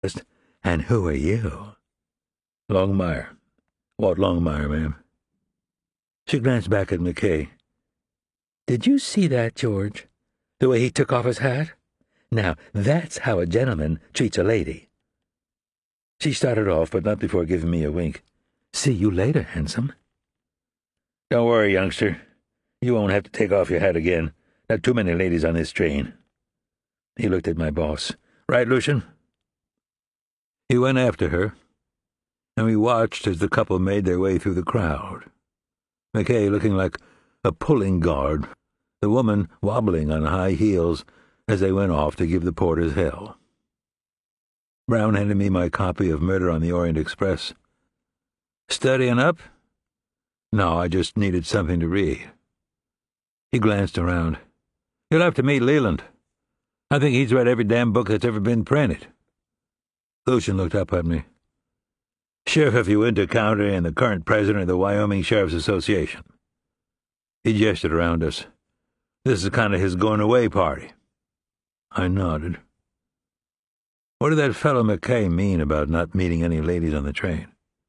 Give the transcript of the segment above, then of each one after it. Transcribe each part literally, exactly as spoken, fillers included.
And who are you? Longmire. Walt Longmire, ma'am. She glanced back at McKay. Did you see that, George? The way he took off his hat? Now, that's how a gentleman treats a lady. She started off, but not before giving me a wink. See you later, handsome. Don't worry, youngster. You won't have to take off your hat again. Not too many ladies on this train. He looked at my boss. Right, Lucian? He went after her, and we watched as the couple made their way through the crowd. McKay looking like a pulling guard, the woman wobbling on high heels as they went off to give the porters hell. Brown handed me my copy of Murder on the Orient Express. Studying up? No, I just needed something to read. He glanced around. You'll have to meet Leland. I think he's read every damn book that's ever been printed. Lucian looked up at me. Sheriff of Uinta County and the current president of the Wyoming Sheriff's Association. He gestured around us. This is kind of his going-away party. I nodded. What did that fellow McKay mean about not meeting any ladies on the train?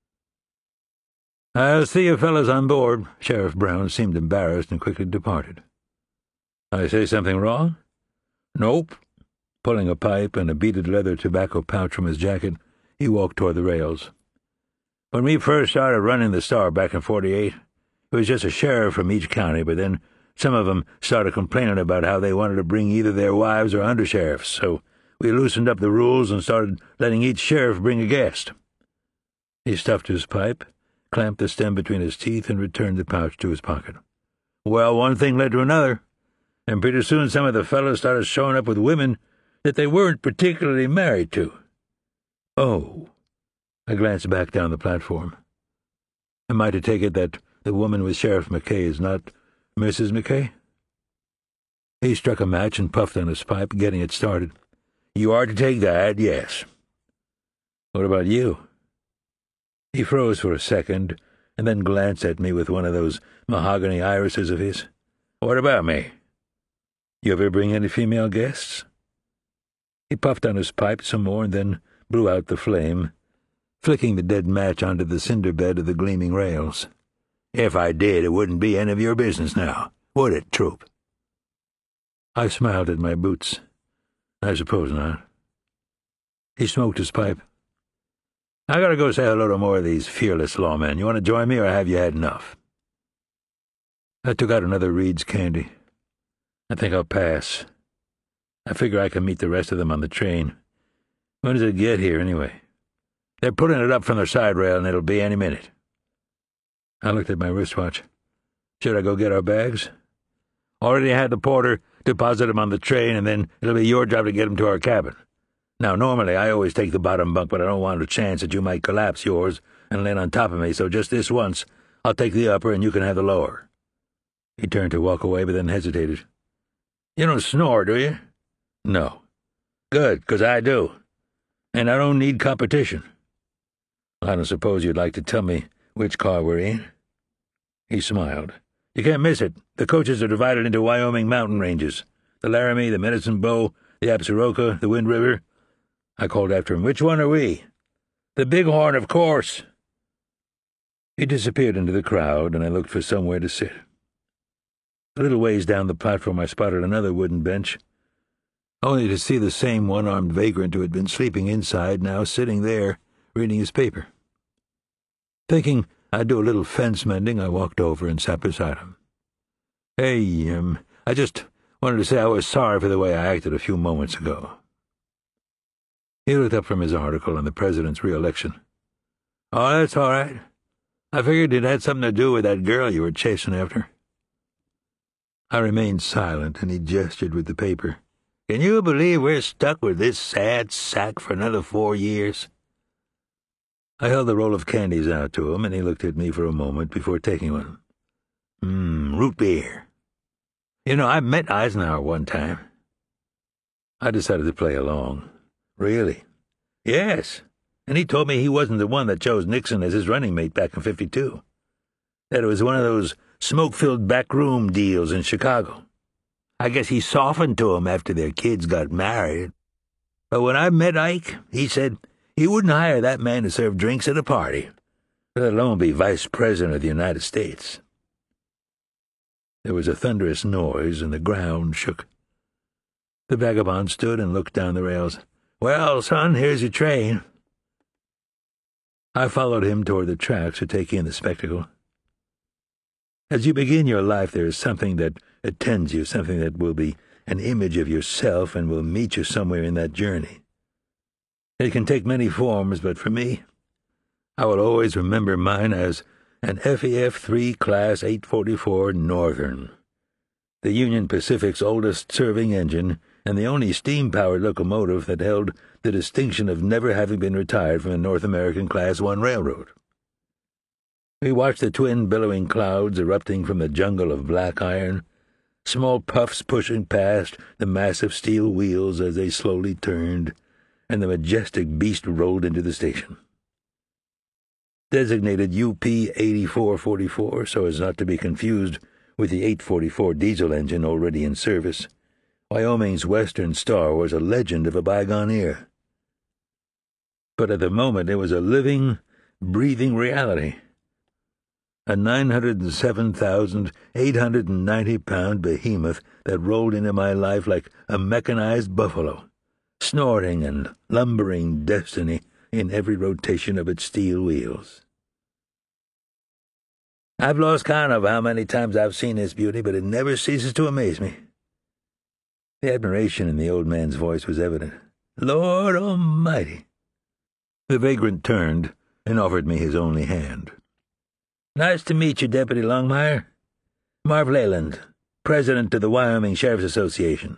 I'll see you fellas on board. Sheriff Brown seemed embarrassed and quickly departed. I say something wrong? Nope. Pulling a pipe and a beaded leather tobacco pouch from his jacket, he walked toward the rails. When we first started running the Star back in forty-eight, it was just a sheriff from each county, but then some of them started complaining about how they wanted to bring either their wives or undersheriffs, so we loosened up the rules and started letting each sheriff bring a guest. He stuffed his pipe, clamped the stem between his teeth, and returned the pouch to his pocket. Well, one thing led to another, and pretty soon some of the fellows started showing up with women that they weren't particularly married to. Oh. I glanced back down the platform. Am I to take it that the woman with Sheriff McKay is not Missus McKay? He struck a match and puffed on his pipe, getting it started. You are to take that, yes. What about you? He froze for a second, and then glanced at me with one of those mahogany irises of his. What about me? You ever bring any female guests? He puffed on his pipe some more and then blew out the flame, flicking the dead match onto the cinder bed of the gleaming rails. If I did, it wouldn't be any of your business now, would it, Troop? I smiled at my boots. I suppose not. He smoked his pipe. I gotta go say hello to more of these fearless lawmen. You want to join me, or have you had enough? I took out another Reed's candy. I think I'll pass. I figure I can meet the rest of them on the train. When does it get here, anyway? They're putting it up from their side rail, and it'll be any minute. I looked at my wristwatch. Should I go get our bags? Already had the porter deposit them on the train, and then it'll be your job to get them to our cabin. Now, normally I always take the bottom bunk, but I don't want a chance that you might collapse yours and land on top of me, so just this once, I'll take the upper and you can have the lower. He turned to walk away, but then hesitated. You don't snore, do you? No. Good, because I do. And I don't need competition. I don't suppose you'd like to tell me which car we're in? He smiled. You can't miss it. The coaches are divided into Wyoming mountain ranges. The Laramie, the Medicine Bow, the Absaroka, the Wind River. I called after him. Which one are we? The Bighorn, of course. He disappeared into the crowd, and I looked for somewhere to sit. A little ways down the platform I spotted another wooden bench, only to see the same one-armed vagrant who had been sleeping inside now sitting there, reading his paper. Thinking I'd do a little fence-mending, I walked over and sat beside him. Hey, um, I just wanted to say I was sorry for the way I acted a few moments ago. He looked up from his article on the president's re-election. Oh, that's all right. I figured it had something to do with that girl you were chasing after. I remained silent, and he gestured with the paper. Can you believe we're stuck with this sad sack for another four years? I held the roll of candies out to him, and he looked at me for a moment before taking one. Mmm, root beer. You know, I met Eisenhower one time. I decided to play along. Really? Yes. And he told me he wasn't the one that chose Nixon as his running mate back in fifty-two. That it was one of those smoke-filled backroom deals in Chicago. I guess he softened to him after their kids got married. But when I met Ike, he said he wouldn't hire that man to serve drinks at a party, let alone be vice president of the United States. There was a thunderous noise, and the ground shook. The vagabond stood and looked down the rails. "Well, son, here's your train." I followed him toward the tracks to take in the spectacle. As you begin your life, there is something that attends you, something that will be an image of yourself and will meet you somewhere in that journey. It can take many forms, but for me, I will always remember mine as an F E F three Class eight forty-four Northern, the Union Pacific's oldest serving engine and the only steam-powered locomotive that held the distinction of never having been retired from a North American Class one railroad. We watched the twin billowing clouds erupting from the jungle of black iron, small puffs pushing past the massive steel wheels as they slowly turned, and the majestic beast rolled into the station. Designated U P eighty-four forty-four so as not to be confused with the eight forty-four diesel engine already in service, Wyoming's Western Star was a legend of a bygone era. But at the moment it was a living, breathing reality. A nine hundred seven thousand eight hundred ninety pound behemoth that rolled into my life like a mechanized buffalo, snorting and lumbering destiny in every rotation of its steel wheels. I've lost count of how many times I've seen this beauty, but it never ceases to amaze me. The admiration in the old man's voice was evident. Lord Almighty! The vagrant turned and offered me his only hand. Nice to meet you, Deputy Longmire. Marv Leyland, President of the Wyoming Sheriff's Association.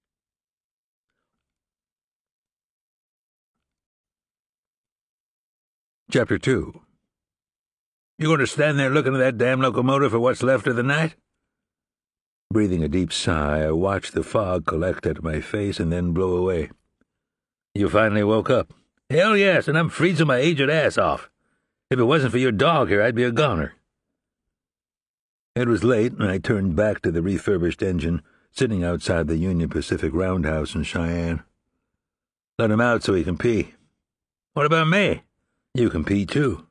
Chapter two. You going to stand there looking at that damn locomotive for what's left of the night? Breathing a deep sigh, I watched the fog collect at my face and then blow away. You finally woke up. Hell yes, and I'm freezing my aged ass off. If it wasn't for your dog here, I'd be a goner. It was late, and I turned back to the refurbished engine sitting outside the Union Pacific Roundhouse in Cheyenne. Let him out so he can pee. What about me? You can pee, too.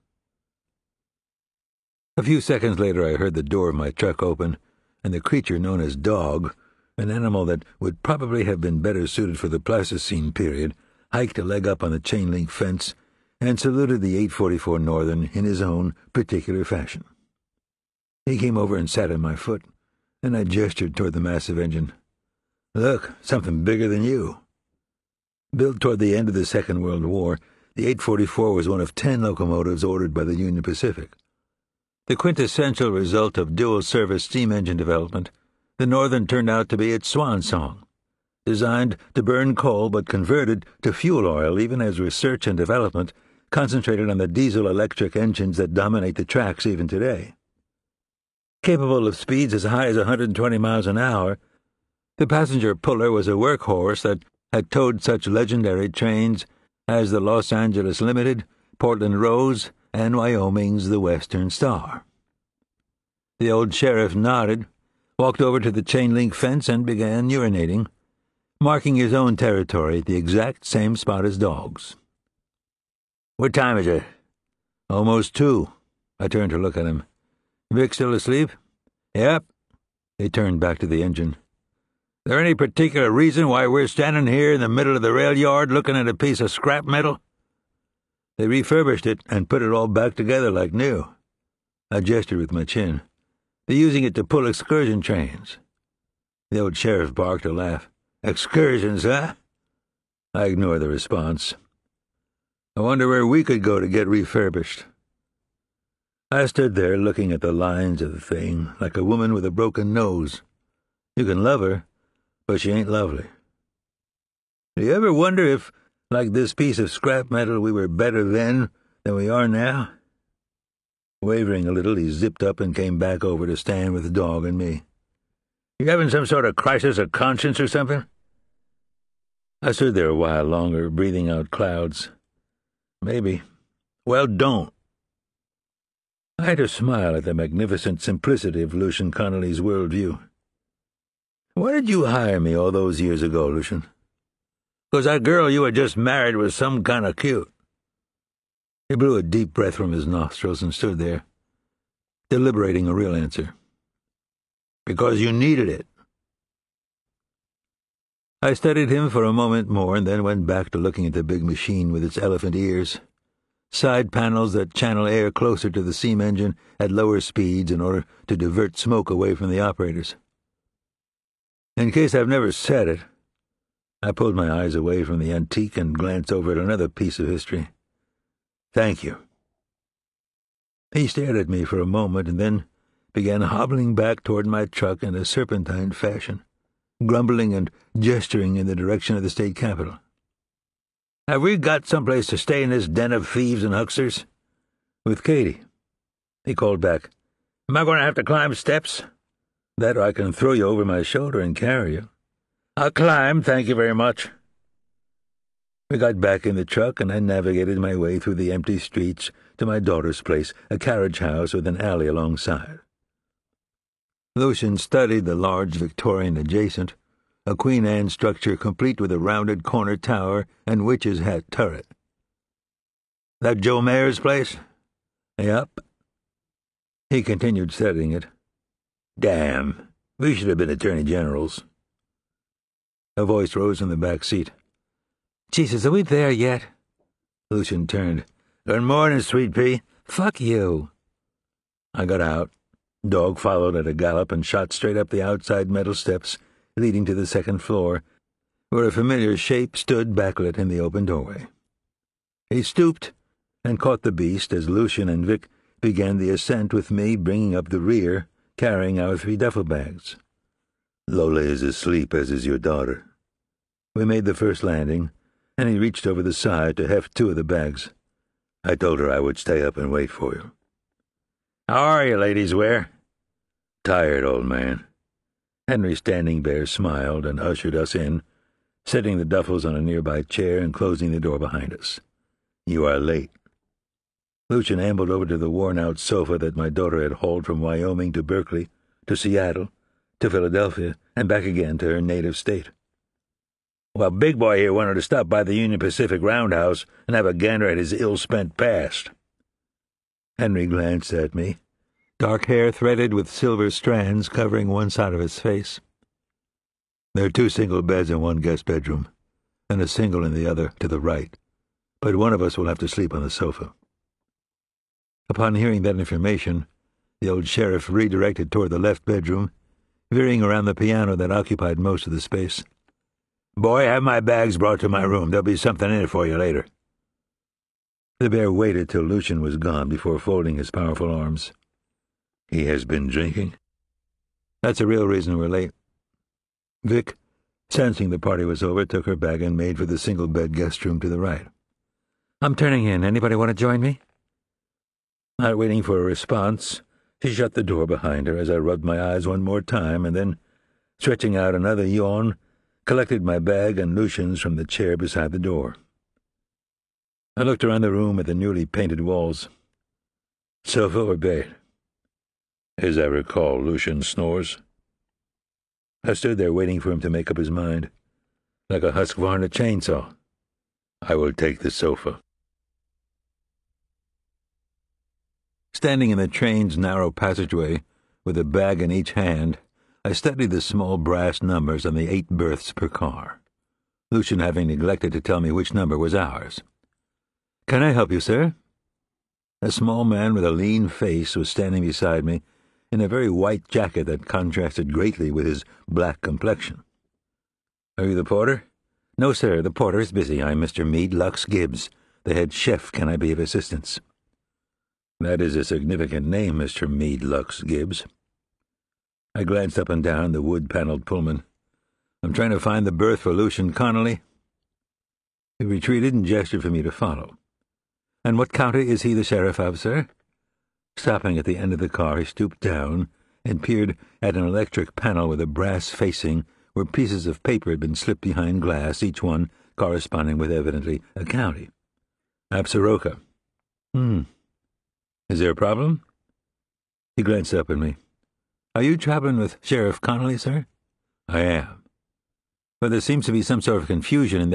A few seconds later, I heard the door of my truck open, and the creature known as Dog, an animal that would probably have been better suited for the Pleistocene period, hiked a leg up on the chain-link fence and saluted the eight forty-four Northern in his own particular fashion. He came over and sat on my foot, and I gestured toward the massive engine. Look, something bigger than you. Built toward the end of the Second World War, the eight forty-four was one of ten locomotives ordered by the Union Pacific. The quintessential result of dual-service steam engine development, the Northern turned out to be its swan song. Designed to burn coal but converted to fuel oil even as research and development concentrated on the diesel-electric engines that dominate the tracks even today. Capable of speeds as high as one hundred twenty miles an hour, the passenger puller was a workhorse that had towed such legendary trains as the Los Angeles Limited, Portland Rose, and Wyoming's the Western Star. The old sheriff nodded, walked over to the chain-link fence, and began urinating, marking his own territory at the exact same spot as Dog's. What time is it? Almost two. I turned to look at him. Vic still asleep? Yep. He turned back to the engine. There any particular reason why we're standing here in the middle of the rail yard looking at a piece of scrap metal? They refurbished it and put it all back together like new. I gestured with my chin. They're using it to pull excursion trains. The old sheriff barked a laugh. Excursions, huh? I ignored the response. I wonder where we could go to get refurbished. I stood there looking at the lines of the thing, like a woman with a broken nose. You can love her, but she ain't lovely. Do you ever wonder if, like this piece of scrap metal, we were better then than we are now? Wavering a little, he zipped up and came back over to stand with the Dog and me. You having some sort of crisis of conscience or something? I stood there a while longer, breathing out clouds. Maybe. Well, don't. I had to smile at the magnificent simplicity of Lucian Connolly's worldview. Why did you hire me all those years ago, Lucian? 'Cause that girl you had just married was some kind of cute." He blew a deep breath from his nostrils and stood there, deliberating a real answer. "Because you needed it." I studied him for a moment more and then went back to looking at the big machine with its elephant ears, side panels that channel air closer to the steam engine at lower speeds in order to divert smoke away from the operators. In case I've never said it, I pulled my eyes away from the antique and glanced over at another piece of history. "Thank you." He stared at me for a moment and then began hobbling back toward my truck in a serpentine fashion, grumbling and gesturing in the direction of the state capitol. "Have we got someplace to stay in this den of thieves and hucksters?" "With Katie." He called back, "Am I going to have to climb steps?" "That or I can throw you over my shoulder and carry you." "I'll climb, thank you very much." We got back in the truck, and I navigated my way through the empty streets to my daughter's place, a carriage house with an alley alongside. Lucian studied the large Victorian adjacent, a Queen Anne structure complete with a rounded corner tower and witch's hat turret. "That Joe Mayer's place?" "Yep." He continued studying it. "Damn, we should have been attorney generals." A voice rose from the back seat. "Jesus, are we there yet?" Lucian turned. "Good morning, Sweet Pea." "Fuck you." I got out. Dog followed at a gallop and shot straight up the outside metal steps leading to the second floor, where a familiar shape stood backlit in the open doorway. He stooped and caught the beast as Lucian and Vic began the ascent, with me bringing up the rear, carrying our three duffel bags. "Lola is asleep, as is your daughter." We made the first landing, and he reached over the side to heft two of the bags. "I told her I would stay up and wait for you." "How are you, Ladies' Wear?" "Tired, old man." Henry Standing Bear smiled and ushered us in, setting the duffels on a nearby chair and closing the door behind us. "You are late." Lucian ambled over to the worn-out sofa that my daughter had hauled from Wyoming to Berkeley, to Seattle, to Philadelphia, and back again to her native state. "Well, Big Boy here wanted to stop by the Union Pacific Roundhouse and have a gander at his ill-spent past." Henry glanced at me, dark hair threaded with silver strands covering one side of his face. "There are two single beds in one guest bedroom, and a single in the other to the right, but one of us will have to sleep on the sofa." Upon hearing that information, the old sheriff redirected toward the left bedroom, veering around the piano that occupied most of the space. "Boy, have my bags brought to my room. There'll be something in it for you later." The bear waited till Lucian was gone before folding his powerful arms. "He has been drinking?" "That's the real reason we're late." Vic, sensing the party was over, took her bag and made for the single-bed guest room to the right. "I'm turning in. Anybody want to join me?" Not waiting for a response, she shut the door behind her as I rubbed my eyes one more time and then, stretching out another yawn, collected my bag and Lucian's from the chair beside the door. I looked around the room at the newly painted walls. "Sofa or bed?" "As I recall, Lucian snores." I stood there waiting for him to make up his mind, like a Husqvarna chainsaw. "I will take the sofa." Standing in the train's narrow passageway, with a bag in each hand, I studied the small brass numbers on the eight berths per car, Lucian having neglected to tell me which number was ours. "Can I help you, sir?" A small man with a lean face was standing beside me, in a very white jacket that contrasted greatly with his black complexion. "Are you the porter?" "No, sir, the porter is busy. I'm Mister Meade Lux Gibbs, the head chef. Can I be of assistance?" "That is a significant name, Mister Meade Lux Gibbs." I glanced up and down the wood-paneled Pullman. "I'm trying to find the berth for Lucian Connolly." He retreated and gestured for me to follow. "And what county is he the sheriff of, sir?" Stopping at the end of the car, he stooped down and peered at an electric panel with a brass facing where pieces of paper had been slipped behind glass, each one corresponding with evidently a county. "Absaroka." "Hmm. Is there a problem?" He glanced up at me. "Are you traveling with Sheriff Connolly, sir?" "I am." "But there seems to be some sort of confusion in that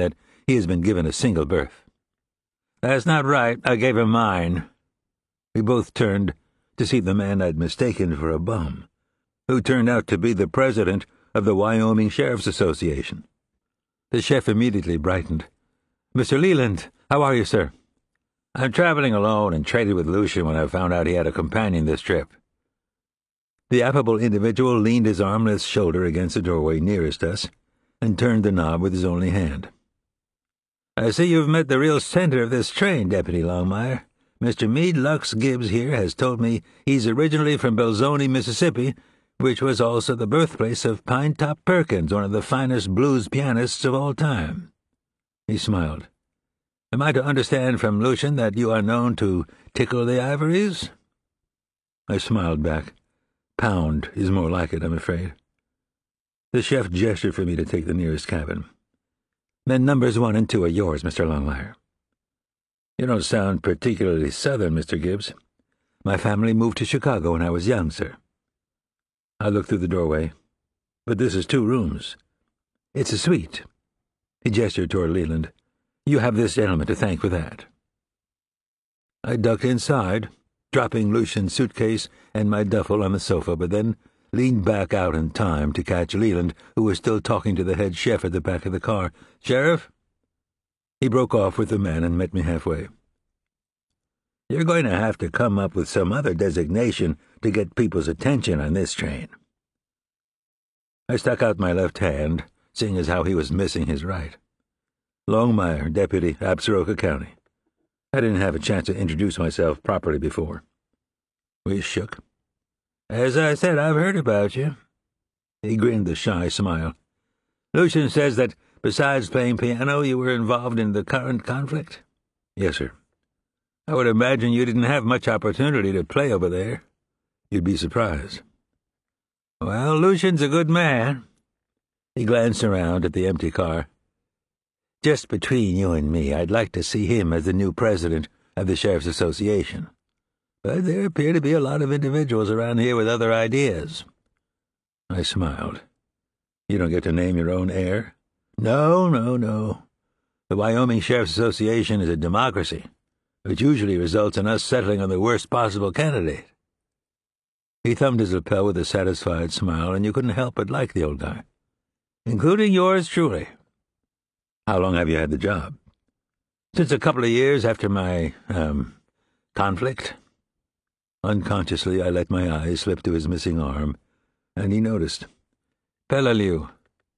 he has been given a single berth. That's not right. I gave him mine. We both turned to see the man I'd mistaken for a bum, who turned out to be the president of the Wyoming Sheriff's Association. The chef immediately brightened. "Mister Leland, how are you, sir?" "I'm traveling alone and traded with Lucian when I found out he had a companion this trip." The affable individual leaned his armless shoulder against the doorway nearest us and turned the knob with his only hand. "I see you've met the real center of this train, Deputy Longmire. Mister Meade Lux Gibbs here has told me he's originally from Belzoni, Mississippi, which was also the birthplace of Pinetop Perkins, one of the finest blues pianists of all time." He smiled. "Am I to understand from Lucian that you are known to tickle the ivories?" I smiled back. "Pound is more like it, I'm afraid." The chef gestured for me to take the nearest cabin. "Then numbers one and two are yours, Mister Longmire." "You don't sound particularly Southern, Mister Gibbs." "My family moved to Chicago when I was young, sir." I looked through the doorway. "But this is two rooms." "It's a suite." He gestured toward Leland. "You have this gentleman to thank for that." I ducked inside, dropping Lucian's suitcase and my duffel on the sofa, but then leaned back out in time to catch Leland, who was still talking to the head chef at the back of the car. "Sheriff?" He broke off with the man and met me halfway. "You're going to have to come up with some other designation to get people's attention on this train." I stuck out my left hand, seeing as how he was missing his right. "Longmire, Deputy, Absaroka County." I didn't have a chance to introduce myself properly before. We shook. "As I said, I've heard about you." He grinned a shy smile. "Lucian says that, besides playing piano, you were involved in the current conflict?" "Yes, sir." "I would imagine you didn't have much opportunity to play over there." "You'd be surprised." "Well, Lucian's a good man." He glanced around at the empty car. "Just between you and me, I'd like to see him as the new president of the Sheriff's Association. But there appear to be a lot of individuals around here with other ideas." I smiled. "You don't get to name your own heir?" "No, no, no. The Wyoming Sheriff's Association is a democracy, which usually results in us settling on the worst possible candidate." He thumbed his lapel with a satisfied smile, and you couldn't help but like the old guy. "Including yours truly." "How long have you had the job?" "Since a couple of years after my, um, conflict." Unconsciously, I let my eyes slip to his missing arm, and he noticed. "Peleliu."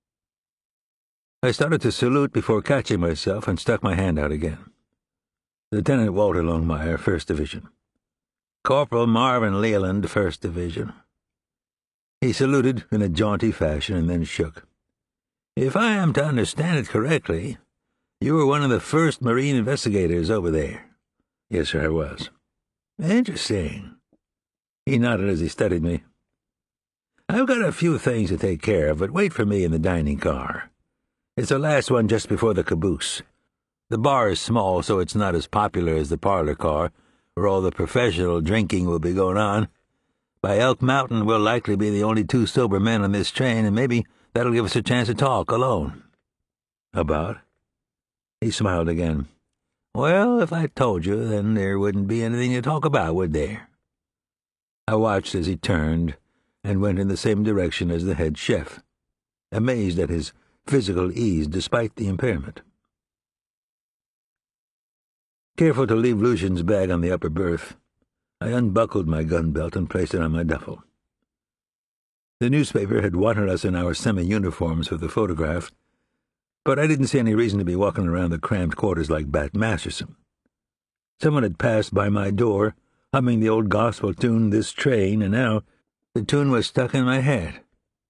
I started to salute before catching myself and stuck my hand out again. "Lieutenant Walter Longmire, First Division." "Corporal Marvin Leland, First Division." He saluted in a jaunty fashion and then shook. "If I am to understand it correctly, you were one of the first Marine investigators over there." "Yes, sir, I was." "Interesting." He nodded as he studied me. "I've got a few things to take care of, but wait for me in the dining car. It's the last one just before the caboose. The bar is small, so it's not as popular as the parlor car, where all the professional drinking will be going on. By Elk Mountain, we'll likely be the only two sober men on this train, and maybe that'll give us a chance to talk alone." "About?" He smiled again. "Well, if I told you, then there wouldn't be anything to talk about, would there?" I watched as he turned and went in the same direction as the head chef, amazed at his physical ease despite the impairment. Careful to leave Lucian's bag on the upper berth, I unbuckled my gun belt and placed it on my duffel. The newspaper had wanted us in our semi-uniforms for the photograph, but I didn't see any reason to be walking around the cramped quarters like Bat Masterson. Someone had passed by my door, humming the old gospel tune, "This Train," and now the tune was stuck in my head.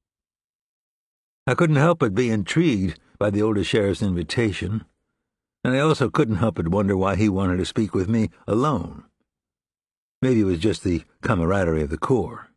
I couldn't help but be intrigued by the older sheriff's invitation, and I also couldn't help but wonder why he wanted to speak with me alone. Maybe it was just the camaraderie of the Corps.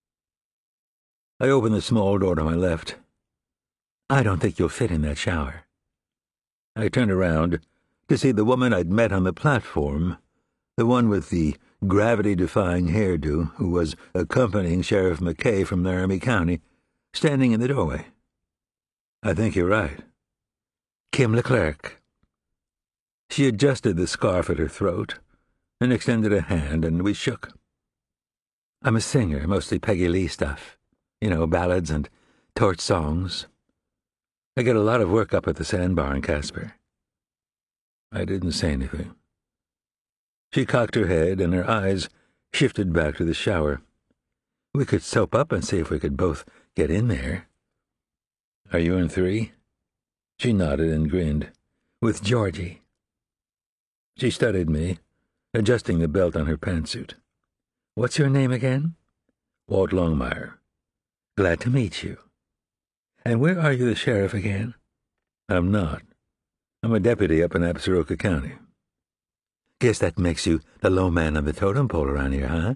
I opened the small door to my left. "I don't think you'll fit in that shower." I turned around to see the woman I'd met on the platform, the one with the gravity-defying hairdo who was accompanying Sheriff McKay from Laramie County, standing in the doorway. "I think you're right." "Kim Leclerc." She adjusted the scarf at her throat and extended a hand, and we shook. I'm a singer, mostly Peggy Lee stuff. You know, ballads and torch songs. I get a lot of work up at the Sandbar in Casper. I didn't say anything. She cocked her head, and her eyes shifted back to the shower. We could soap up and see if we could both get in there. Are you in three? She nodded and grinned. With Georgie. She studied me, adjusting the belt on her pantsuit. What's your name again? Walt Longmire. Glad to meet you. And where are you the sheriff again? I'm not. I'm a deputy up in Absaroka County. Guess that makes you the low man on the totem pole around here, huh?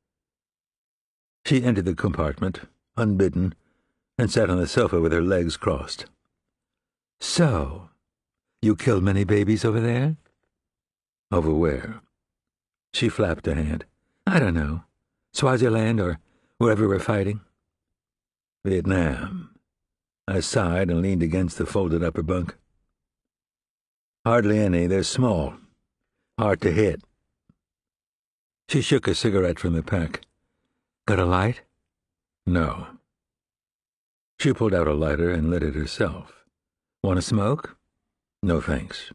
She entered the compartment, unbidden, and sat on the sofa with her legs crossed. So, you killed many babies over there? Over where? She flapped a hand. I don't know. Swaziland or wherever we're fighting. Vietnam. I sighed and leaned against the folded upper bunk. Hardly any. They're small. Hard to hit. She shook a cigarette from the pack. Got a light? No. She pulled out a lighter and lit it herself. Want to smoke? No, thanks.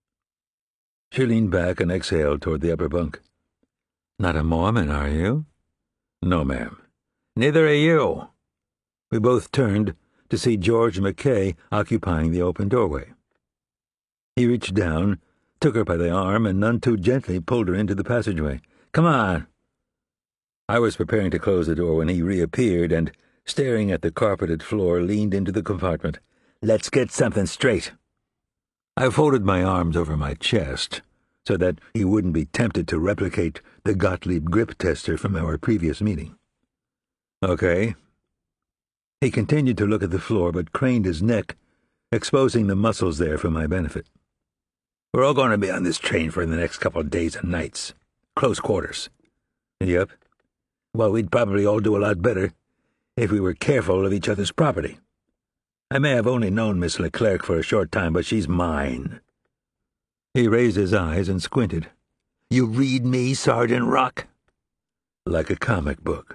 She leaned back and exhaled toward the upper bunk. Not a Mormon, are you? No, ma'am. Neither are you. We both turned to see George McKay occupying the open doorway. He reached down, took her by the arm, and none too gently pulled her into the passageway. Come on. I was preparing to close the door when he reappeared and, staring at the carpeted floor, leaned into the compartment. Let's get something straight. I folded my arms over my chest so that he wouldn't be tempted to replicate the Gottlieb grip tester from our previous meeting. Okay. He continued to look at the floor, but craned his neck, exposing the muscles there for my benefit. We're all going to be on this train for the next couple of days and nights. Close quarters. Yep. Well, we'd probably all do a lot better if we were careful of each other's property. I may have only known Miss Leclerc for a short time, but she's mine. He raised his eyes and squinted. You read me, Sergeant Rock? Like a comic book.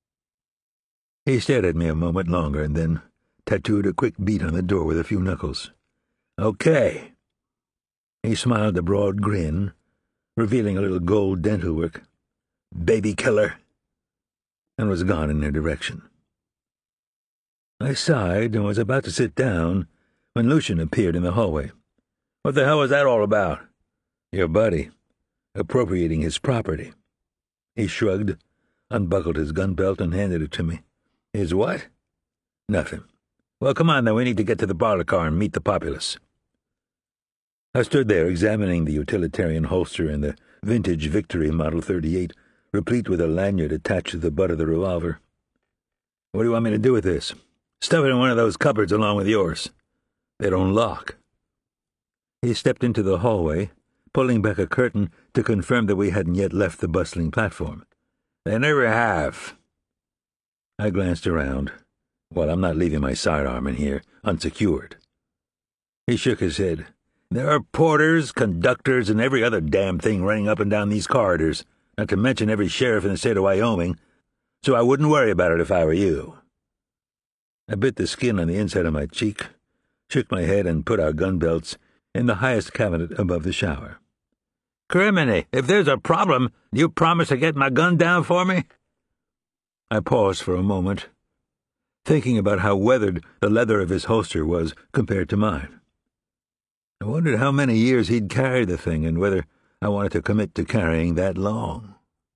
He stared at me a moment longer and then tattooed a quick beat on the door with a few knuckles. Okay. He smiled a broad grin, revealing a little gold dental work. Baby killer. And was gone in their direction. I sighed and was about to sit down when Lucian appeared in the hallway. What the hell was that all about? Your buddy. Appropriating his property. He shrugged, unbuckled his gun belt, and handed it to me. His what? Nothing. Well, come on then, we need to get to the parlor car and meet the populace. I stood there examining the utilitarian holster and the vintage Victory Model thirty-eight, replete with a lanyard attached to the butt of the revolver. What do you want me to do with this? Stuff it in one of those cupboards along with yours. They don't lock. He stepped into the hallway, pulling back a curtain to confirm that we hadn't yet left the bustling platform. They never have. I glanced around. Well, I'm not leaving my sidearm in here, unsecured. He shook his head. There are porters, conductors, and every other damn thing running up and down these corridors, not to mention every sheriff in the state of Wyoming, so I wouldn't worry about it if I were you. I bit the skin on the inside of my cheek, shook my head, and put our gun belts in the highest cabinet above the shower. Criminy, if there's a problem, you promise to get my gun down for me? I paused for a moment, thinking about how weathered the leather of his holster was compared to mine. I wondered how many years he'd carried the thing and whether I wanted to commit to carrying that long.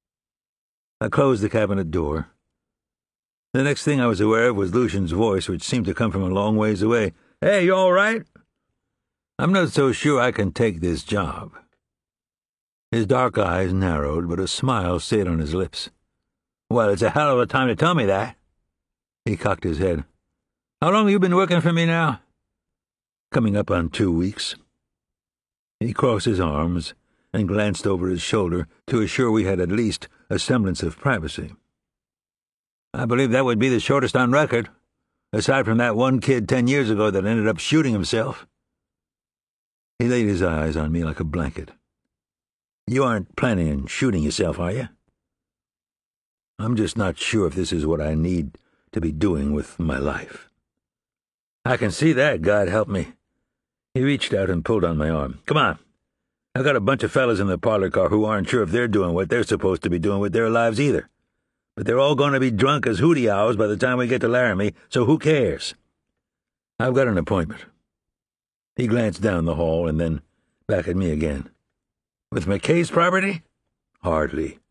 I closed the cabinet door. The next thing I was aware of was Lucian's voice, which seemed to come from a long ways away. Hey, you all right? I'm not so sure I can take this job. His dark eyes narrowed, but a smile stayed on his lips. Well, it's a hell of a time to tell me that. He cocked his head. How long have you been working for me now? Coming up on two weeks. He crossed his arms and glanced over his shoulder to assure we had at least a semblance of privacy. I believe that would be the shortest on record, aside from that one kid ten years ago that ended up shooting himself. He laid his eyes on me like a blanket. "You aren't planning on shooting yourself, are you?" "I'm just not sure if this is what I need to be doing with my life." "I can see that, God help me." He reached out and pulled on my arm. "Come on. I've got a bunch of fellas in the parlor car who aren't sure if they're doing what they're supposed to be doing with their lives either. But they're all going to be drunk as hootie owls by the time we get to Laramie, so who cares? I've got an appointment." He glanced down the hall and then back at me again. "With McKay's property?" "Hardly.